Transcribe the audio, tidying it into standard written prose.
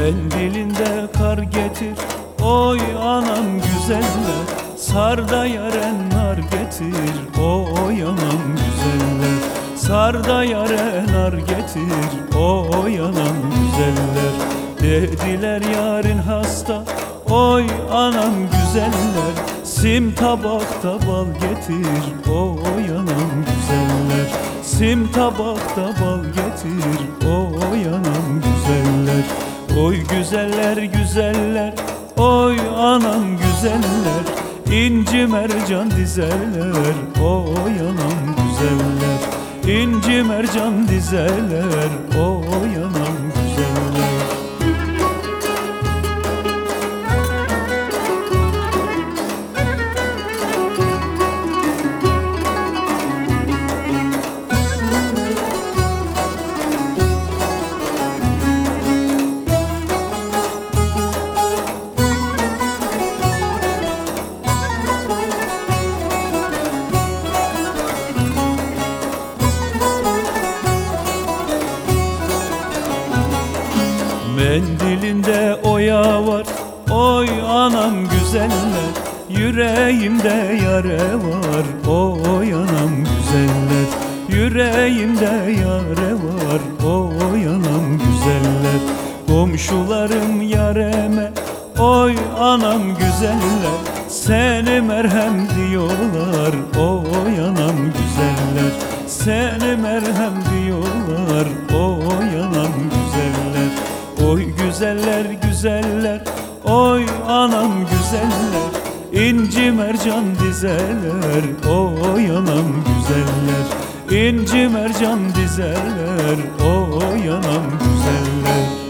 Mendilinde kar getir, oy anam güzeller. Sar da yaren nar getir, oy anam güzeller. Sar da yaren nar getir, oy anam güzeller. Dediler yarın hasta, oy anam güzeller. Sim tabakta bal getir, oy anam güzeller. Sim tabakta bal getir, oy anam güzeller. Oy güzeller güzeller, oy anam güzeller. İnci mercan dizerler, oy anam güzeller. İnci mercan dizerler, oy anam güzeller. Mendilinde oya var, oy anam güzeller. Yüreğimde yare var, oy anam güzeller. Yüreğimde yare var, oy anam güzeller. Komşularım yareme, oy anam güzeller. Seni merhem diyorlar, oy anam güzeller. Seni merhem diyorlar, oy anam güzeller. Oy güzeller güzeller, oy anam güzeller. İnci mercan dizerler, oy anam güzeller. İnci mercan dizerler, oy anam güzeller.